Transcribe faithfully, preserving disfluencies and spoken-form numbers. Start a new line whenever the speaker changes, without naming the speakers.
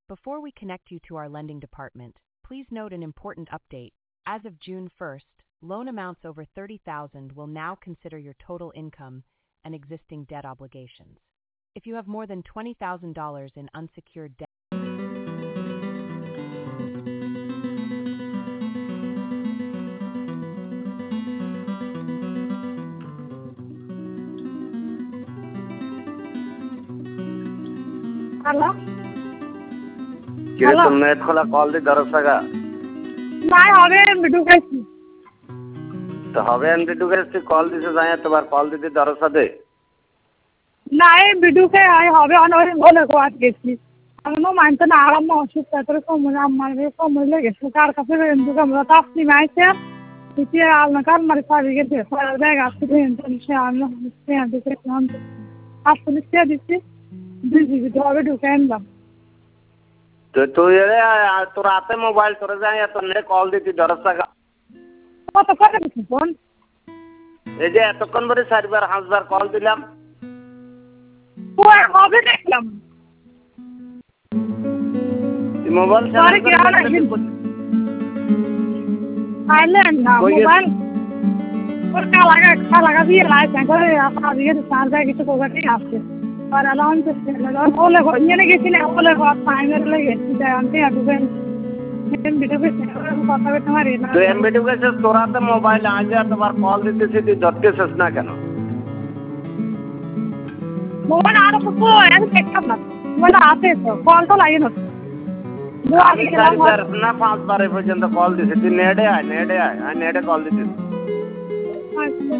Before we connect you to our lending department, please note an important update. As of June first, loan amounts over thirty thousand dollars will now consider your total income and existing debt obligations. If you have more than twenty thousand dollars in unsecured debt,
hello
কিরে তোর net খোলা call দি দরজ টাকা
নাই হবে আমি ঢুকাইছি
তো হবে আমি ঢুকাইছি কল দিছে যাই তোমার কল দিতে দরজ দে
নাই বিডুকে আই হবে অনেক বলে কোয়াত গেছি আমি নো মানতে না আরাম অসুস্থ করে সময় আমার বে সময় লেগেছে কার কাছে রেন্দু আমরা তাপনি মাইছে তুই আলনা কার মারি পাবি গেছে পরে ব্যাগ আসছে টেনশন সে আমি সে আমি দেখলাম আসলে সে দিছি দুই দিবি হবে ঢুকে আনলাম
তো তুই এরে তোর হাতে মোবাইল তোরে যাই তোর নে কল দিতে দরজ টাকা
কত করে দিছি ফোন
এই যে এতক্ষণ ধরে চারবার পাঁচবার কল দিলাম
ওই হবে দেখলাম
মোবাইল
আরে কি আর আইল্যান্ড না মোবাইল ওর কালাগা কালাগা দিয়ে লাইসেন্স করে আপা দিয়ে সার যায় কিছু কোগাটি আসছে আর আলাউন্স না ওলে নিয়ে গেছি না ওলে বাত ফাইনাল লাগে জানতে আগুবেন এমবিটা কে কথা বলতে পারি না
তো এমবিটা কে তোরাতে মোবাইল আজ তোমার কল দিতেছি তুই ধরতেছিস না কেন
মোবাইল আর তো আমি দেখতাম না মোবাইল আছে তো কল তো লাগে না
আমি চারবার না পাঁচবার পর্যন্ত কল দিছি তুই নেড়ে আয় নেড়ে আয় আর নেড়ে কল দিছিস
আচ্ছা